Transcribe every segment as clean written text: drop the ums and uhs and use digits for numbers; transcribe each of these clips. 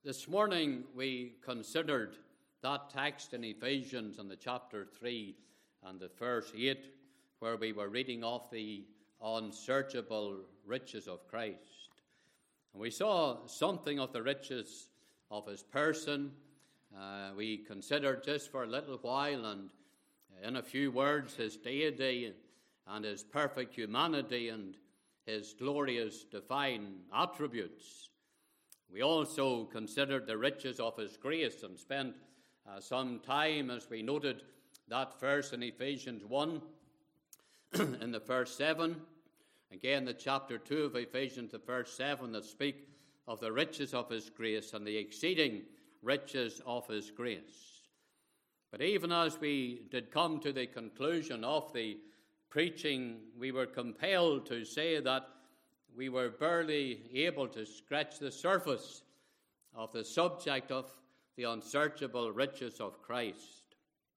This morning we considered that text in Ephesians in the chapter 3 and the verse 8, where we were reading of the unsearchable riches of Christ. And we saw something of the riches of his person. We considered just for a little while and in a few words his deity and his perfect humanity and his glorious divine attributes. We also considered the riches of his grace and spent some time as we noted that verse in Ephesians 1 in the verse 7. Again, the chapter 2 of Ephesians, the verse 7, that speak of the riches of his grace and the exceeding riches of his grace. But even as we did come to the conclusion of the preaching, we were compelled to say that we were barely able to scratch the surface of the subject of the unsearchable riches of Christ.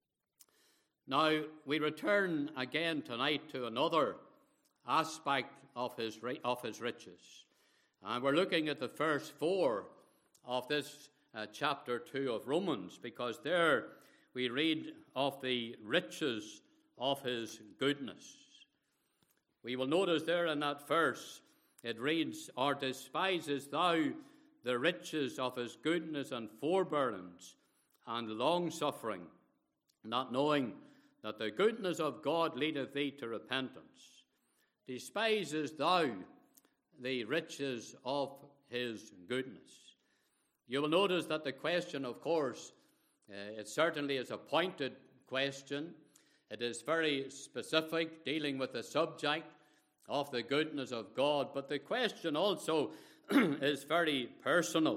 Now, we return again tonight to another aspect of his riches. And we're looking at the verse 4 of this chapter 2 of Romans, because there we read of the riches of his goodness. We will notice there in that verse, it reads, "Or despisest thou the riches of his goodness and forbearance and long-suffering, not knowing that the goodness of God leadeth thee to repentance? Despisest thou the riches of his goodness?" You will notice that the question, of course, it certainly is a pointed question. It is very specific, dealing with the subject of the goodness of God, but the question also is very personal.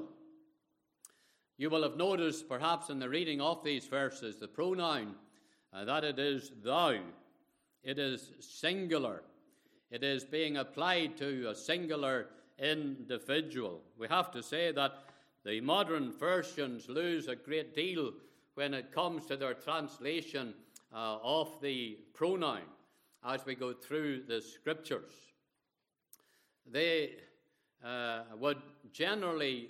You will have noticed, perhaps in the reading of these verses, the pronoun that it is thou. It is singular. It is being applied to a singular individual. We have to say that the modern versions lose a great deal when it comes to their translation of the pronoun as we go through the scriptures. They would generally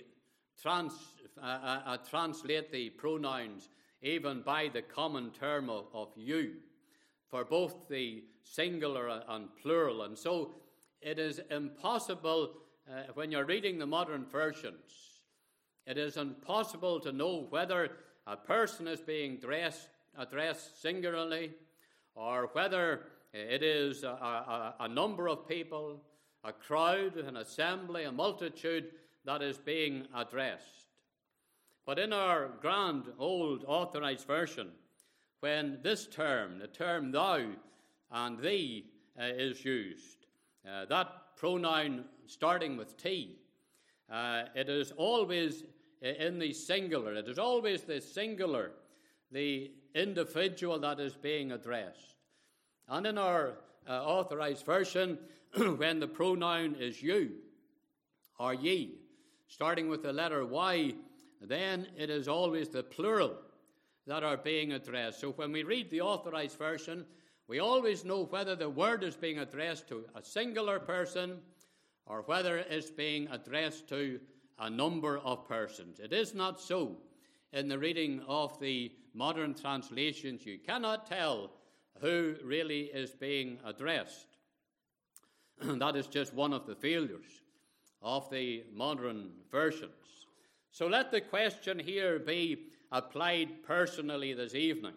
translate the pronouns even by the common term of you, for both the singular and plural. And so it is impossible, when you're reading the modern versions, it is impossible to know whether a person is being addressed singularly, or whether it is a number of people, a crowd, an assembly, a multitude that is being addressed. But in our grand old authorized version, when this term, the term thou and thee, is used, that pronoun starting with T, it is always in the singular. It is always the singular, the individual that is being addressed. And in our authorized version, when the pronoun is you or ye, starting with the letter Y, then it is always the plural that are being addressed. So when we read the authorized version, we always know whether the word is being addressed to a singular person or whether it's being addressed to a number of persons. It is not so in the reading of the modern translations. You cannot tell who really is being addressed. That is just one of the failures of the modern versions. So let the question here be applied personally this evening.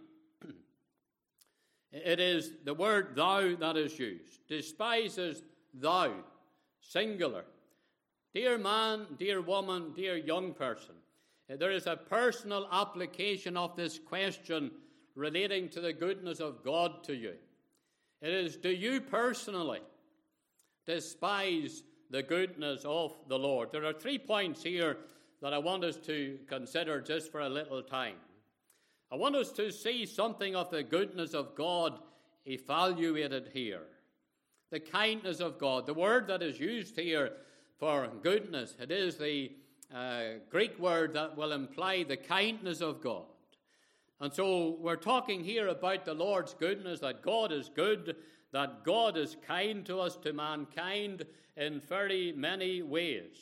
It is the word thou that is used. Despises thou, singular. Dear man, dear woman, dear young person, there is a personal application of this question relating to the goodness of God to you. It is, do you personally despise the goodness of the Lord? There are 3 points here that I want us to consider just for a little time. I want us to see something of the goodness of God evaluated here. The kindness of God. The word that is used here for goodness, it is the Greek word that will imply the kindness of God. And so we're talking here about the Lord's goodness, that God is good, that God is kind to us, to mankind, in very many ways.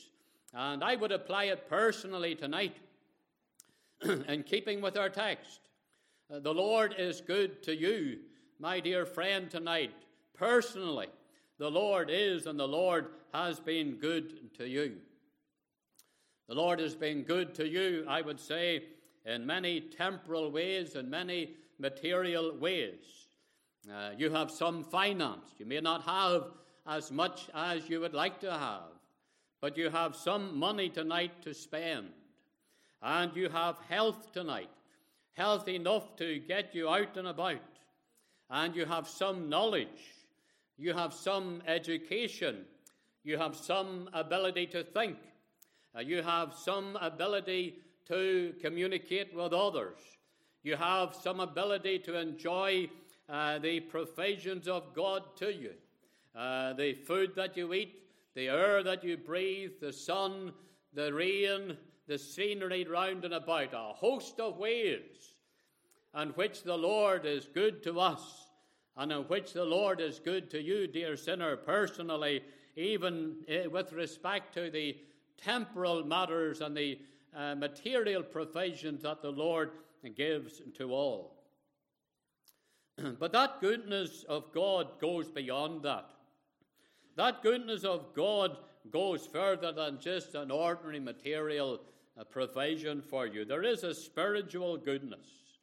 And I would apply it personally tonight in keeping with our text. The Lord is good to you, my dear friend, tonight. Personally, the Lord is and the Lord has been good to you. The Lord has been good to you, I would say, in many temporal ways and many material ways. You have some finance. You may not have as much as you would like to have, but you have some money tonight to spend. And you have health tonight, health enough to get you out and about. And you have some knowledge. You have some education. You have some ability to think. You have some ability to communicate with others. You have some ability to enjoy the provisions of God to you. The food that you eat, the air that you breathe, the sun, the rain, the scenery round and about, a host of ways in which the Lord is good to us and in which the Lord is good to you, dear sinner, personally, even with respect to the temporal matters and the material provisions that the Lord gives to all. But that goodness of God goes beyond that. That goodness of God goes further than just an ordinary material provision for you. There is a spiritual goodness.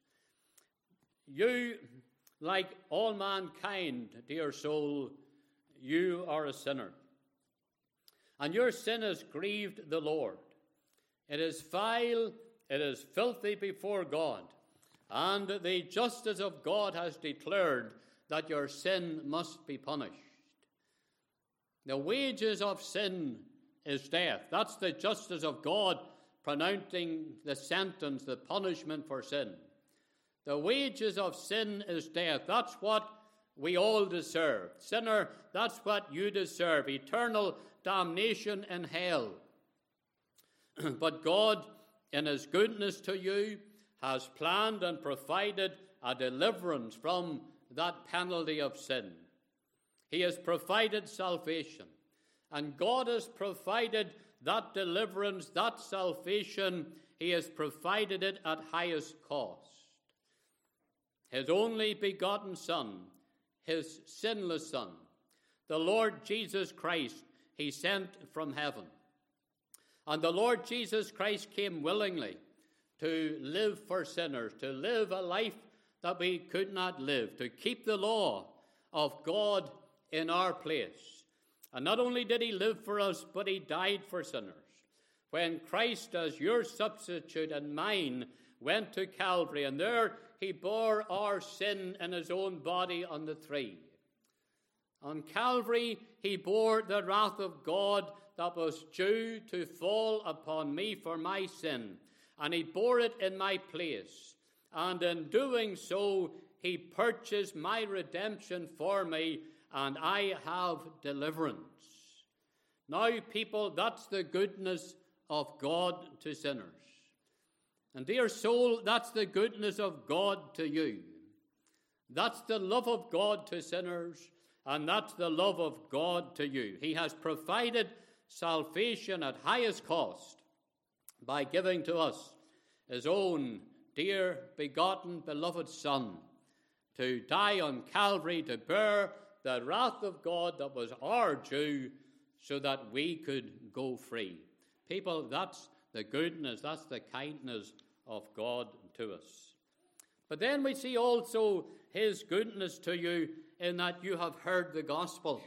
You, like all mankind, dear soul, you are a sinner. And your sin has grieved the Lord. It is vile, it is filthy before God. And the justice of God has declared that your sin must be punished. The wages of sin is death. That's the justice of God pronouncing the sentence, the punishment for sin. The wages of sin is death. That's what we all deserve. Sinner, that's what you deserve. Eternal damnation in hell. But God, in his goodness to you, has planned and provided a deliverance from that penalty of sin. He has provided salvation. And God has provided that deliverance, that salvation. He has provided it at highest cost. His only begotten Son, his sinless Son, the Lord Jesus Christ, he sent from heaven. And the Lord Jesus Christ came willingly to live for sinners, to live a life that we could not live, to keep the law of God in our place. And not only did he live for us, but he died for sinners. When Christ, as your substitute and mine, went to Calvary, and there he bore our sin in his own body on the tree. On Calvary, he bore the wrath of God that was due to fall upon me for my sin. And he bore it in my place. And in doing so, he purchased my redemption for me, and I have deliverance. Now, people, that's the goodness of God to sinners. And dear soul, that's the goodness of God to you. That's the love of God to sinners, and that's the love of God to you. He has provided salvation at highest cost by giving to us his own dear, begotten, beloved Son to die on Calvary, to bear the wrath of God that was our due so that we could go free. People, that's the goodness, that's the kindness of God to us. But then we see also his goodness to you in that you have heard the gospel.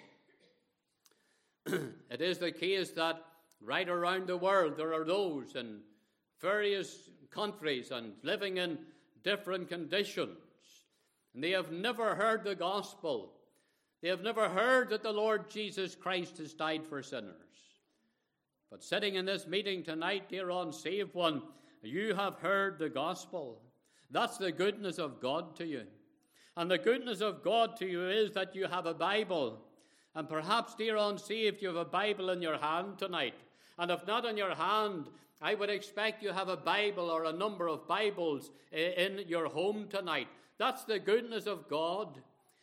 It is the case that right around the world there are those in various countries and living in different conditions. And they have never heard the gospel. They have never heard that the Lord Jesus Christ has died for sinners. But sitting in this meeting tonight, dear unsaved one, you have heard the gospel. That's the goodness of God to you. And the goodness of God to you is that you have a Bible. And perhaps, dear unsaved, you have a Bible in your hand tonight. And if not in your hand, I would expect you have a Bible or a number of Bibles in your home tonight. That's the goodness of God.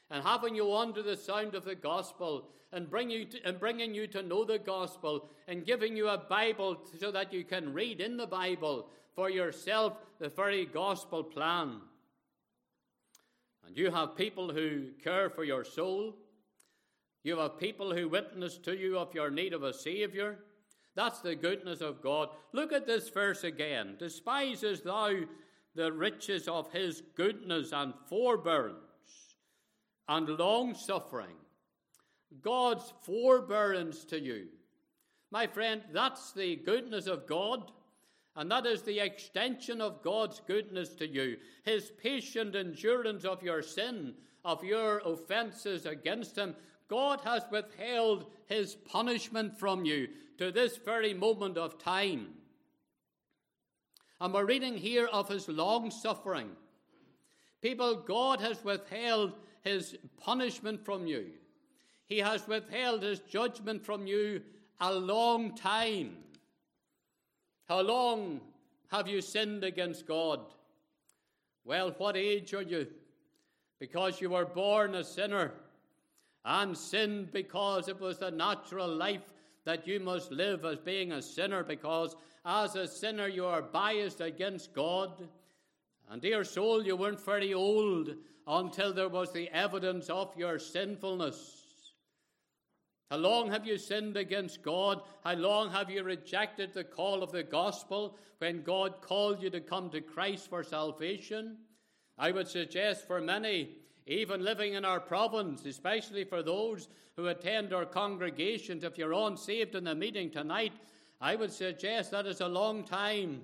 and having you under the sound of the gospel, and bringing you to know the gospel, and giving you a Bible so that you can read in the Bible for yourself the very gospel plan. And you have people who care for your soul. You have people who witness to you of your need of a Saviour. That's the goodness of God. Look at this verse again. Despisest thou the riches of his goodness and forbearance and long-suffering. God's forbearance to you. My friend, that's the goodness of God, and that is the extension of God's goodness to you. His patient endurance of your sin, of your offences against him. God has withheld his punishment from you to this very moment of time. And we're reading here of his long-suffering. People, God has withheld his punishment from you. He has withheld his judgment from you a long time. How long have you sinned against God? Well, what age are you? Because you were born a sinner, and sinned because it was the natural life that you must live as being a sinner, because as a sinner you are biased against God. And dear soul, you weren't very old until there was the evidence of your sinfulness. How long have you sinned against God? How long have you rejected the call of the gospel when God called you to come to Christ for salvation? I would suggest for many, even living in our province, especially for those who attend our congregations, if you're unsaved in the meeting tonight, I would suggest that is a long time.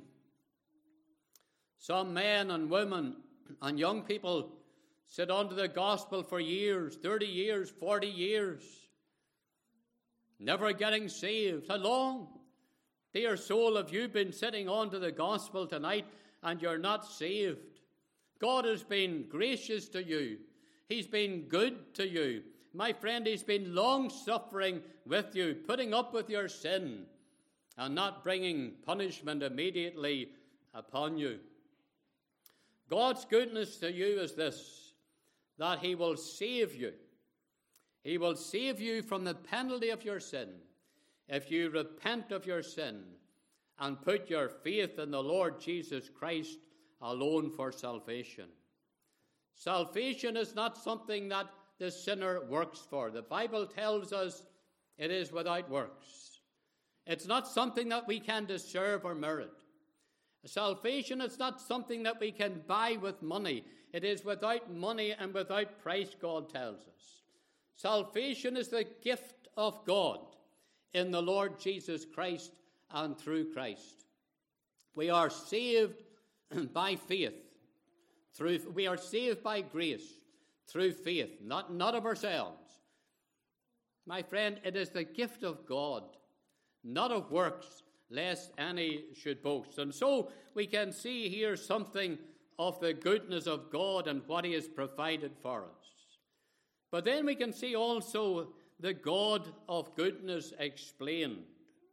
Some men and women and young people sit under the gospel for years, 30 years, 40 years, never getting saved. How long? Dear soul, have you been sitting under the gospel tonight and you're not saved? God has been gracious to you. He's been good to you. My friend, he's been long-suffering with you, putting up with your sin and not bringing punishment immediately upon you. God's goodness to you is this, that he will save you. He will save you from the penalty of your sin if you repent of your sin and put your faith in the Lord Jesus Christ alone for salvation. Salvation is not something that the sinner works for. The Bible tells us it is without works. It's not something that we can deserve or merit. Salvation is not something that we can buy with money. It is without money and without price, God tells us. Salvation is the gift of God in the Lord Jesus Christ and through Christ. We are saved by faith. We are saved by grace through faith, not of ourselves. My friend, it is the gift of God, not of works, lest any should boast. And so we can see here something of the goodness of God and what he has provided for us. But then we can see also the God of goodness explained.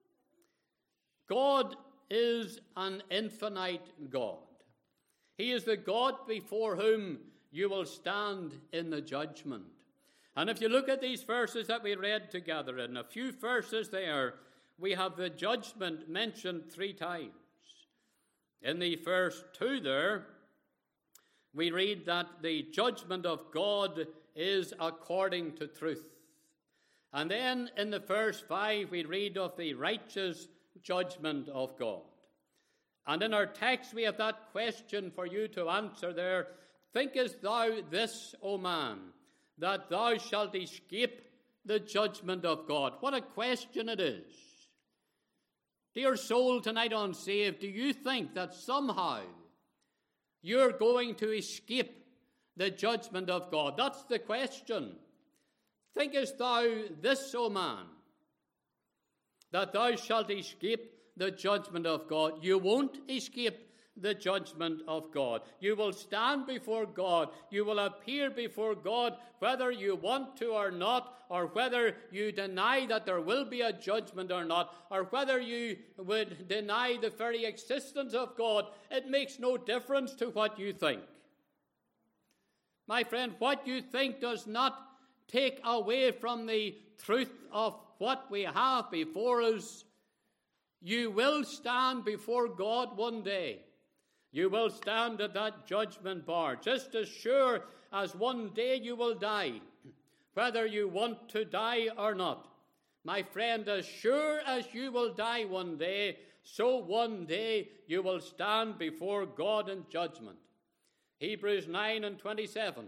God is an infinite God. He is the God before whom you will stand in the judgment. And if you look at these verses that we read together, in a few verses there, we have the judgment mentioned 3 times. In the first 2 there, we read that the judgment of God is according to truth. And then in the verse 5, we read of the righteous judgment of God. And in our text, we have that question for you to answer there. Thinkest thou this, O man, that thou shalt escape the judgment of God? What a question it is. Dear soul, tonight unsaved, do you think that somehow you're going to escape the judgment of God? That's the question. Thinkest thou this, O man, that thou shalt escape the judgment of God? You won't escape the judgment of God. You will stand before God. You will appear before God whether you want to or not, or whether you deny that there will be a judgment or not, or whether you would deny the very existence of God. It makes no difference to what you think. My friend, what you think does not take away from the truth of what we have before us. You will stand before God one day. You will stand at that judgment bar, just as sure as one day you will die, whether you want to die or not. My friend, as sure as you will die one day, so one day you will stand before God in judgment. Hebrews 9:27.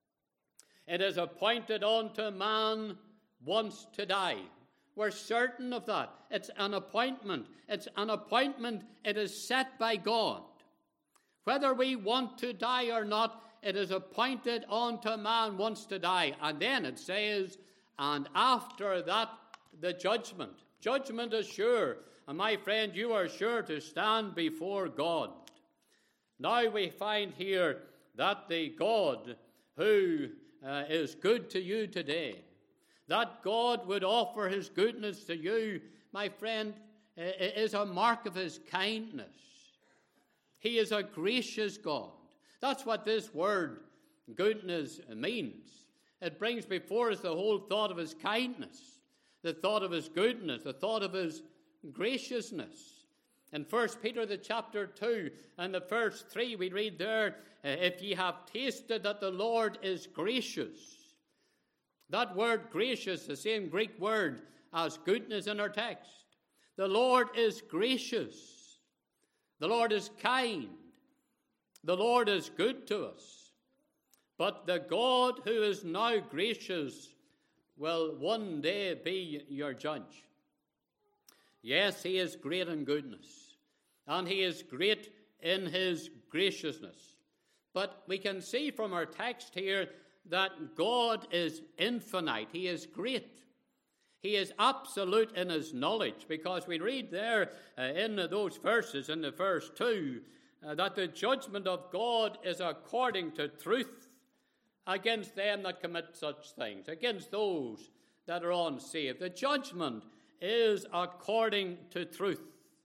It is appointed unto man once to die. We're certain of that. It's an appointment. It's an appointment. It is set by God. Whether we want to die or not, it is appointed unto man once to die. And then it says, and after that, the judgment. Judgment is sure. And my friend, you are sure to stand before God. Now we find here that the God who is good to you today, that God would offer his goodness to you, my friend, is a mark of his kindness. He is a gracious God. That's what this word goodness means. It brings before us the whole thought of his kindness, the thought of his goodness, the thought of his graciousness. In 1 Peter the chapter 2 and the verse 3 we read there, if ye have tasted that the Lord is gracious. That word gracious, the same Greek word as goodness in our text. The Lord is gracious. The Lord is kind. The Lord is good to us. But the God who is now gracious will one day be your judge. Yes, he is great in goodness, and he is great in his graciousness. But we can see from our text here that God is infinite. He is great. He is absolute in his knowledge, because we read there in those verses, in the verse 2, that the judgment of God is according to truth against them that commit such things, against those that are unsaved. The judgment is according to truth.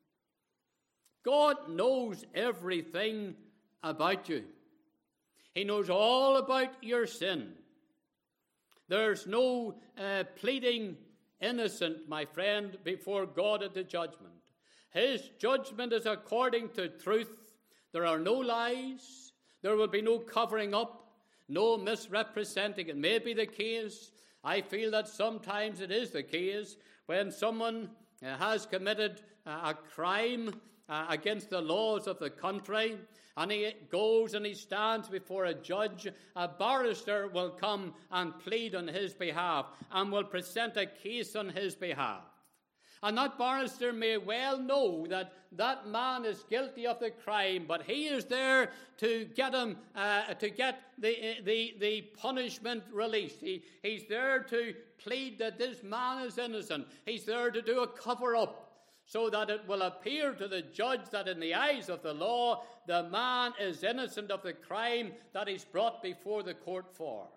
God knows everything about you. He knows all about your sin. There's no pleading innocent, my friend, before God at the judgment. His judgment is according to truth. There are no lies. There will be no covering up, no misrepresenting. It may be the case. I feel that sometimes it is the case when someone has committed a crime against the laws of the country, and he goes and he stands before a judge. A barrister will come and plead on his behalf and will present a case on his behalf. And that barrister may well know that that man is guilty of the crime, but he is there to get him, to get the punishment released. He's there to plead that this man is innocent. He's there to do a cover-up, so that it will appear to the judge that in the eyes of the law, the man is innocent of the crime that he's brought before the court for.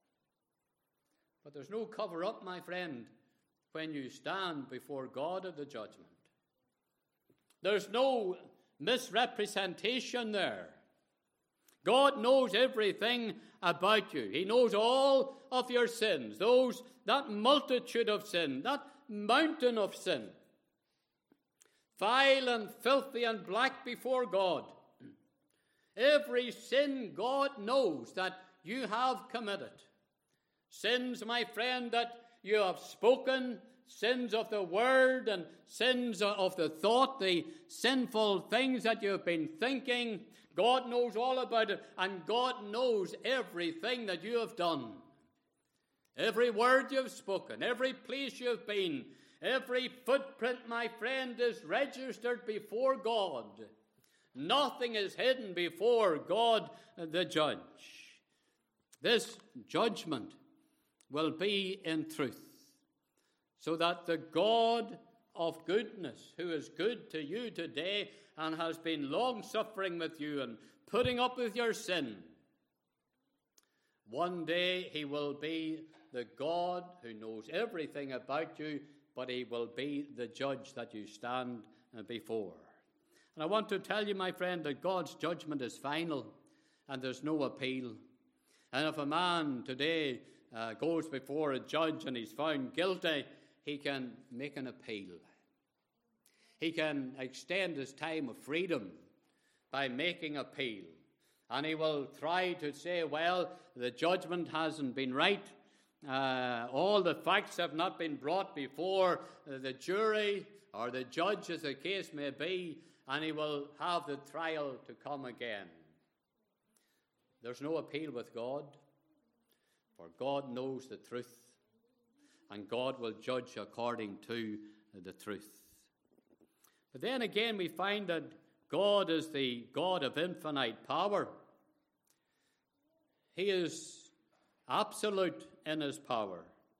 But there's no cover-up, my friend, when you stand before God at the judgment. There's no misrepresentation there. God knows everything about you. He knows all of your sins, that multitude of sin, that mountain of sin, vile and filthy and black before God. Every sin God knows that you have committed. Sins, my friend, that you have spoken, sins of the word and sins of the thought, the sinful things that you've been thinking. God knows all about it, and God knows everything that you have done. Every word you've spoken, every place you've been, every footprint, my friend, is registered before God. Nothing is hidden before God, the judge. This judgment will be in truth, so that the God of goodness, who is good to you today and has been long-suffering with you and putting up with your sin, one day he will be the God who knows everything about you, but he will be the judge that you stand before. And I want to tell you, my friend, that God's judgment is final and there's no appeal. And if a man today goes before a judge and he's found guilty, he can make an appeal. He can extend his time of freedom by making appeal. And he will try to say, well, the judgment hasn't been right. All the facts have not been brought before the jury or the judge, as the case may be, and he will have the trial to come again. There's no appeal with God, for God knows the truth, and God will judge according to the truth. But then again, we find that God is the God of infinite power. He is absolute in his power.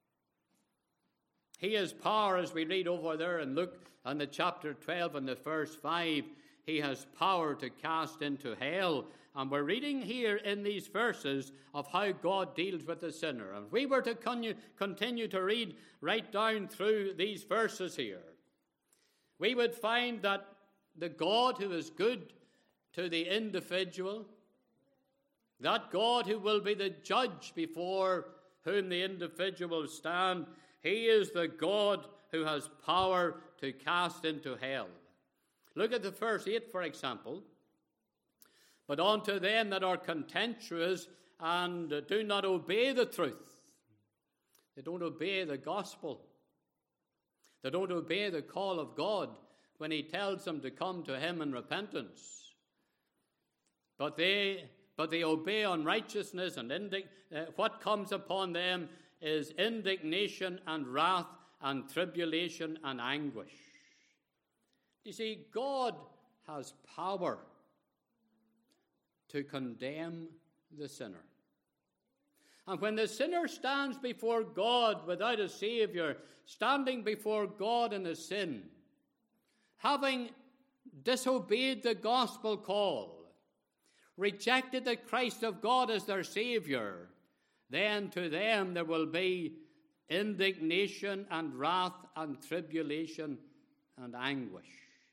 He has power, as we read over there in Luke and the chapter 12 and the verse 5. He has power to cast into hell. And we're reading here in these verses of how God deals with the sinner. And if we were to continue to read right down through these verses here, we would find that the God who is good to the individual, that God who will be the judge before whom the individual will stand, he is the God who has power to cast into hell. Look at the verse 8, for example. But unto them that are contentious and do not obey the truth. They don't obey the gospel. They don't obey the call of God when he tells them to come to him in repentance. But they obey unrighteousness, and what comes upon them is indignation and wrath and tribulation and anguish. You see, God has power to condemn the sinner. And when the sinner stands before God without a Savior, standing before God in his sin, having disobeyed the gospel call, rejected the Christ of God as their Savior, then to them there will be indignation and wrath and tribulation and anguish.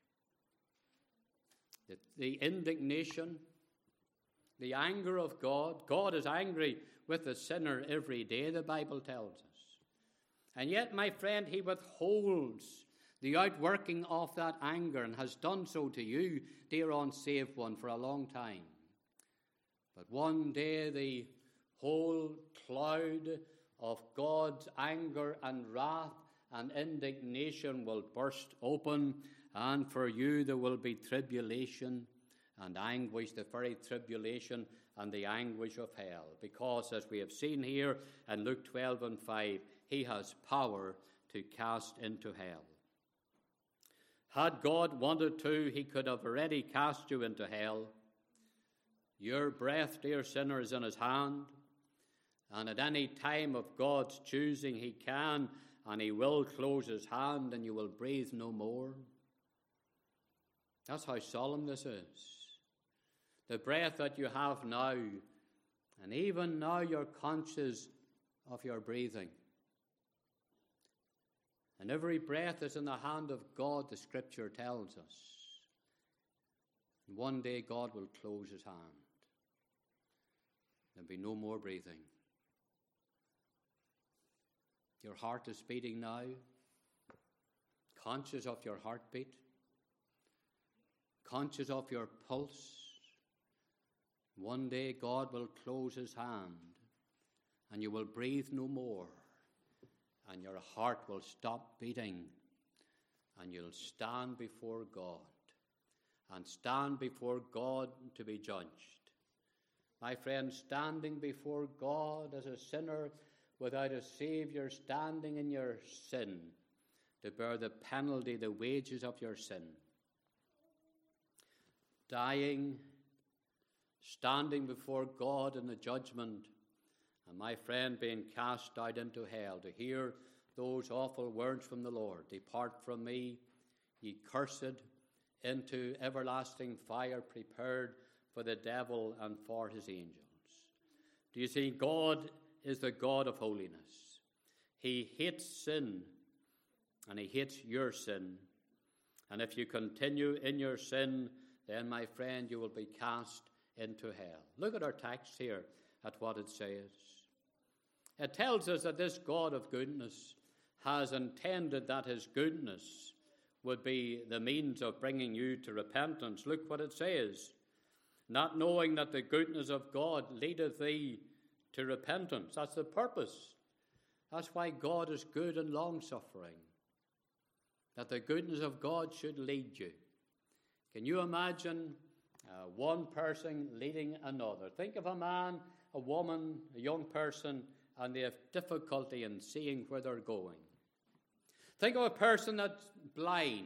The indignation, the anger of God. God is angry with the sinner every day, the Bible tells us. And yet, my friend, he withholds the outworking of that anger and has done so to you, dear unsaved one, for a long time. But one day the whole cloud of God's anger and wrath and indignation will burst open, and for you there will be tribulation and anguish, the very tribulation and the anguish of hell. Because, as we have seen here in Luke 12 and 5, he has power to cast into hell. Had God wanted to, he could have already cast you into hell. Your breath, dear sinner, is in his hand. And at any time of God's choosing, he can and he will close his hand and you will breathe no more. That's how solemn this is. The breath that you have now, and even now you're conscious of your breathing. And every breath is in the hand of God, the Scripture tells us. And one day God will close his hand. There'll be no more breathing. Your heart is beating now, conscious of your heartbeat, conscious of your pulse. One day God will close his hand and you will breathe no more, and your heart will stop beating, and you'll stand before God, and stand before God to be judged. My friend, standing before God as a sinner without a Savior, standing in your sin to bear the penalty, the wages of your sin. Dying, standing before God in the judgment, and my friend being cast out into hell to hear those awful words from the Lord. Depart from me, ye cursed, into everlasting fire prepared for the devil and for his angels. Do you see, God is the God of holiness. He hates sin, and he hates your sin. And if you continue in your sin, then, my friend, you will be cast into hell. Look at our text here at what it says. It tells us that this God of goodness has intended that his goodness would be the means of bringing you to repentance. Look what it says. Not knowing that the goodness of God leadeth thee to repentance. That's the purpose. That's why God is good and long-suffering. That the goodness of God should lead you. Can you imagine one person leading another? Think of a man, a woman, a young person, and they have difficulty in seeing where they're going. Think of a person that's blind,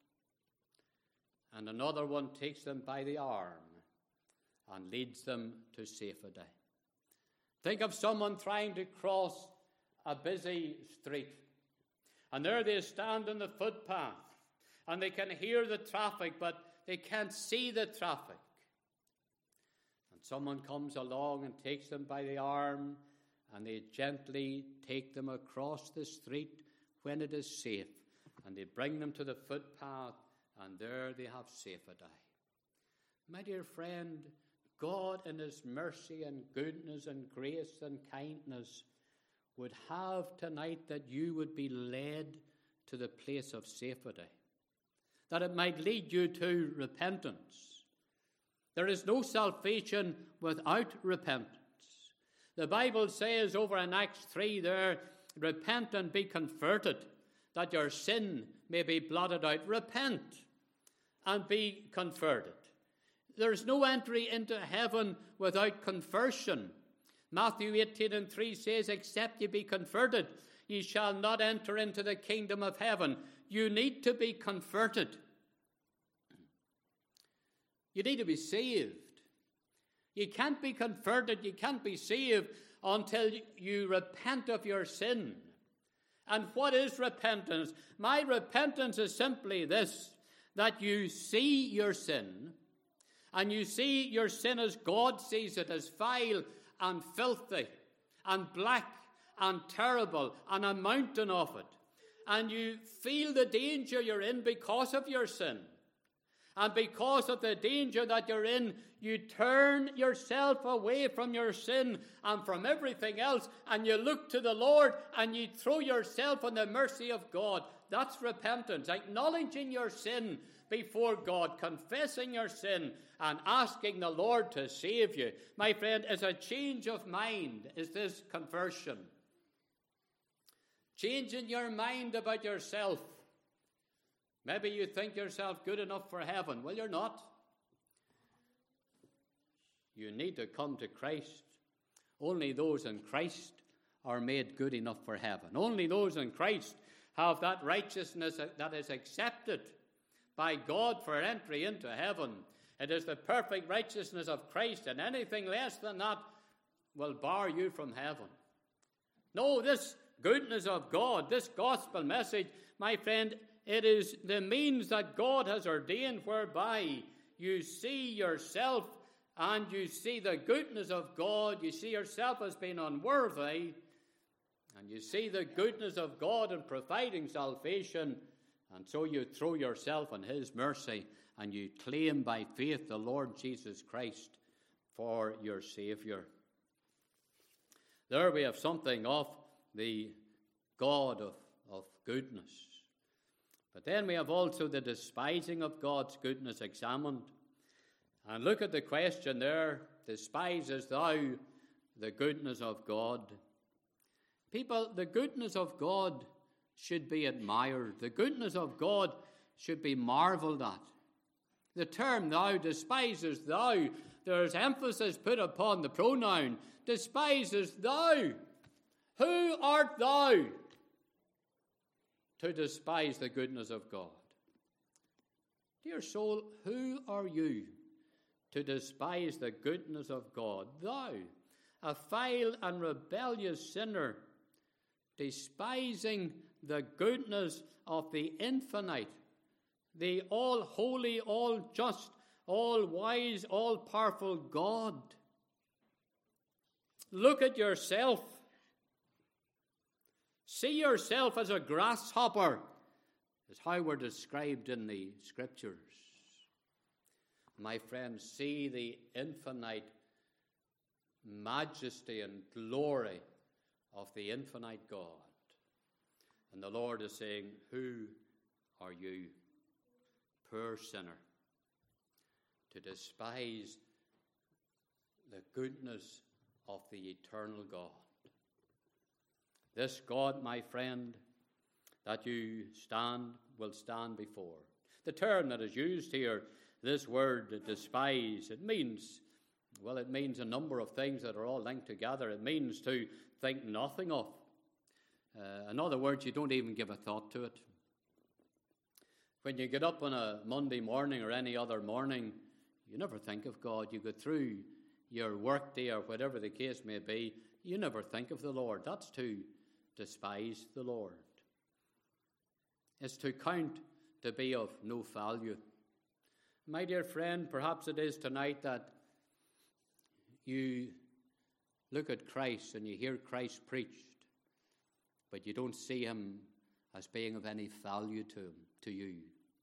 and another one takes them by the arm and leads them to safety. Think of someone trying to cross a busy street, and there they stand on the footpath, and they can hear the traffic, but they can't see the traffic. And someone comes along and takes them by the arm, and they gently take them across the street when it is safe, and they bring them to the footpath, and there they have safety. My dear friend, God in his mercy and goodness and grace and kindness would have tonight that you would be led to the place of safety, that it might lead you to repentance. There is no salvation without repentance. The Bible says over in Acts 3 there, repent and be converted, that your sin may be blotted out. Repent and be converted. There is no entry into heaven without conversion. Matthew 18:3 says, except ye be converted, ye shall not enter into the kingdom of heaven. You need to be converted. You need to be saved. You can't be converted, you can't be saved until you repent of your sin. And what is repentance? My repentance is simply this, that you see your sin, and you see your sin as God sees it, as vile and filthy and black and terrible and a mountain of it. And you feel the danger you're in because of your sin. And because of the danger that you're in, you turn yourself away from your sin and from everything else, and you look to the Lord and you throw yourself on the mercy of God. That's repentance, acknowledging your sin before God, confessing your sin and asking the Lord to save you. My friend, is a change of mind, is this conversion. Changing your mind about yourself. Maybe you think yourself good enough for heaven. Well, you're not. You need to come to Christ. Only those in Christ are made good enough for heaven. Only those in Christ have that righteousness that is accepted by God for entry into heaven. It is the perfect righteousness of Christ, and anything less than that will bar you from heaven. No, this goodness of God, this gospel message, my friend, it is the means that God has ordained whereby you see yourself and you see the goodness of God. You see yourself as being unworthy, and you see the goodness of God in providing salvation, and so you throw yourself on his mercy and you claim by faith the Lord Jesus Christ for your Savior. There we have something of the God of goodness. But then we have also the despising of God's goodness examined. And look at the question there, despisest thou the goodness of God? People, the goodness of God should be admired. The goodness of God should be marveled at. The term thou, despisest thou, there's emphasis put upon the pronoun, despisest thou. Who art thou to despise the goodness of God? Dear soul, who are you to despise the goodness of God? Thou, a vile and rebellious sinner, despising the goodness of the infinite, the all-holy, all-just, all-wise, all-powerful God. Look at yourself. See yourself as a grasshopper, is how we're described in the Scriptures. My friends, see the infinite majesty and glory of the infinite God. And the Lord is saying, who are you, poor sinner, to despise the goodness of the eternal God? This God, my friend, that you will stand before. The term that is used here, this word despise, it means a number of things that are all linked together. It means to think nothing of. In other words, you don't even give a thought to it. When you get up on a Monday morning or any other morning, you never think of God. You go through your work day or whatever the case may be, you never think of the Lord. That's to despise the Lord. It's to count to be of no value. My dear friend, perhaps it is tonight that you look at Christ and you hear Christ preached, but you don't see him as being of any value to you.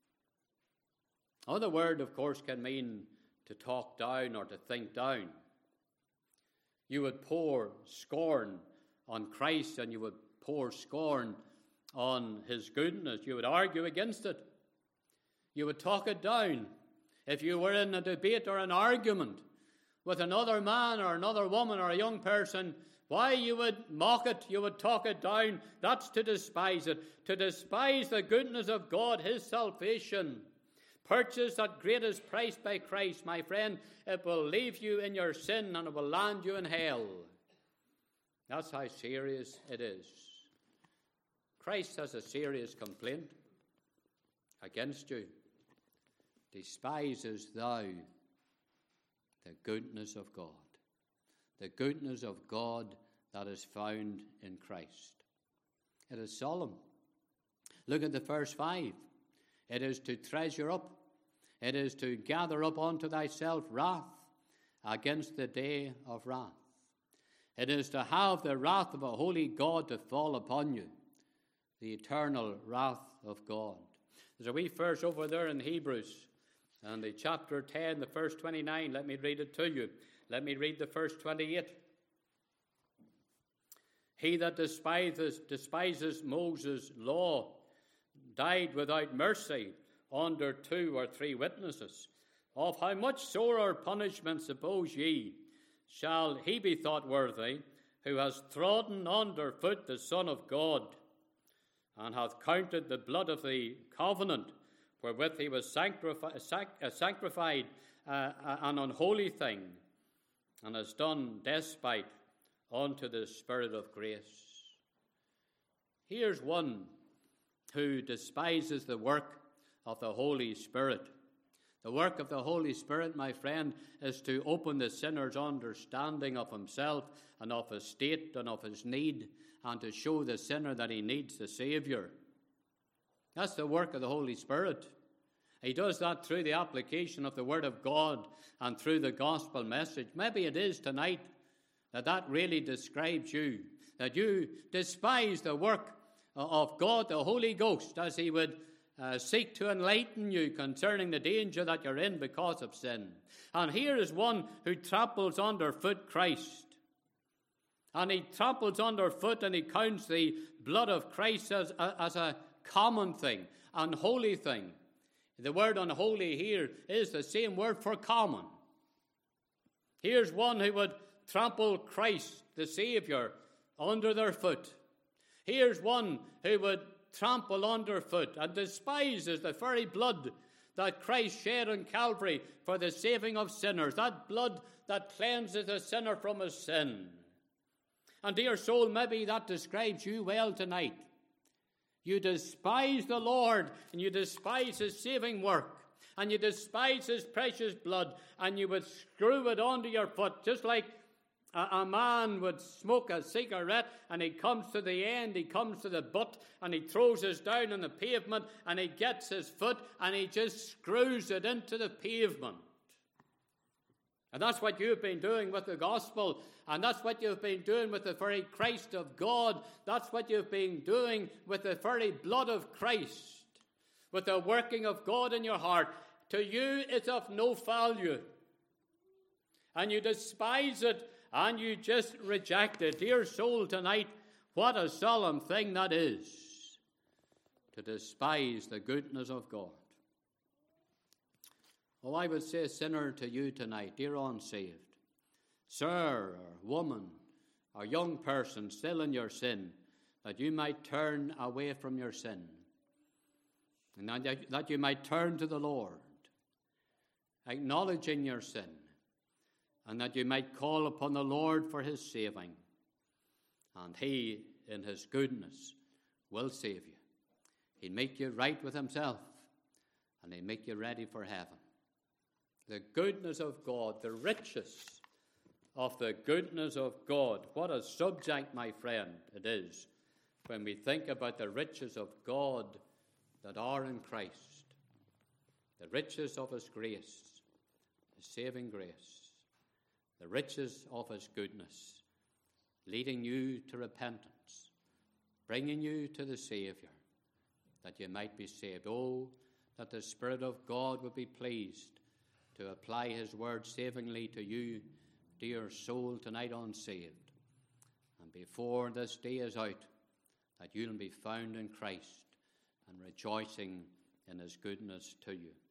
Other word, of course, can mean to talk down or to think down. You would pour scorn on Christ and you would pour scorn on his goodness. You would argue against it. You would talk it down. If you were in a debate or an argument with another man or another woman or a young person, why you would mock it, you would talk it down. That's to despise it. To despise the goodness of God, his salvation, purchased at greatest price by Christ, my friend, it will leave you in your sin and it will land you in hell. That's how serious it is. Christ has a serious complaint against you. Despises thou the goodness of God. The goodness of God that is found in Christ. It is solemn. Look at the verse 5. It is to treasure up. It is to gather up unto thyself wrath against the day of wrath. It is to have the wrath of a holy God to fall upon you. The eternal wrath of God. There's a wee verse over there in Hebrews, and the chapter 10, the verse 29. Let me read it to you. Let me read the verse 28. He that despises Moses' law died without mercy under 2 or 3 witnesses. Of how much sorer punishment, suppose ye, shall he be thought worthy, who has trodden under foot the Son of God, and hath counted the blood of the covenant, wherewith he was sanctified an unholy thing, and has done despite unto the Spirit of grace. Here's one who despises the work of the Holy Spirit. The work of the Holy Spirit, my friend, is to open the sinner's understanding of himself and of his state and of his need, and to show the sinner that he needs the Saviour. That's the work of the Holy Spirit. He does that through the application of the Word of God and through the gospel message. Maybe it is tonight that really describes you, that you despise the work of God, the Holy Ghost, as he would seek to enlighten you concerning the danger that you're in because of sin. And here is one who tramples underfoot Christ. And he tramples underfoot and he counts the blood of Christ as a common thing, unholy thing. The word unholy here is the same word for common. Here's one who would trample Christ, the Saviour, under their foot. Here's one who would trample underfoot and despises the very blood that Christ shed on Calvary for the saving of sinners, that blood that cleanses the sinner from his sin. And dear soul, maybe that describes you well tonight. You despise the Lord, and you despise his saving work, and you despise his precious blood, and you would screw it onto your foot, just like a man would smoke a cigarette, and he comes to the end, he comes to the butt, and he throws it down on the pavement, and he gets his foot, and he just screws it into the pavement. And that's what you've been doing with the gospel, and that's what you've been doing with the very Christ of God. That's what you've been doing with the very blood of Christ, with the working of God in your heart. To you, it's of no value, and you despise it, and you just reject it. Dear soul, tonight, what a solemn thing that is, to despise the goodness of God. Oh, I would say, sinner, to you tonight, dear unsaved, sir or woman or young person still in your sin, that you might turn away from your sin, and that you might turn to the Lord, acknowledging your sin, and that you might call upon the Lord for his saving. And he, in his goodness, will save you. He'll make you right with himself, and he'll make you ready for heaven. The goodness of God, the riches of the goodness of God. What a subject, my friend, it is when we think about the riches of God that are in Christ, the riches of his grace, his saving grace, the riches of his goodness, leading you to repentance, bringing you to the Saviour, that you might be saved. Oh, that the Spirit of God would be pleased to apply his word savingly to you, dear soul, tonight unsaved. And before this day is out, that you'll be found in Christ and rejoicing in his goodness to you.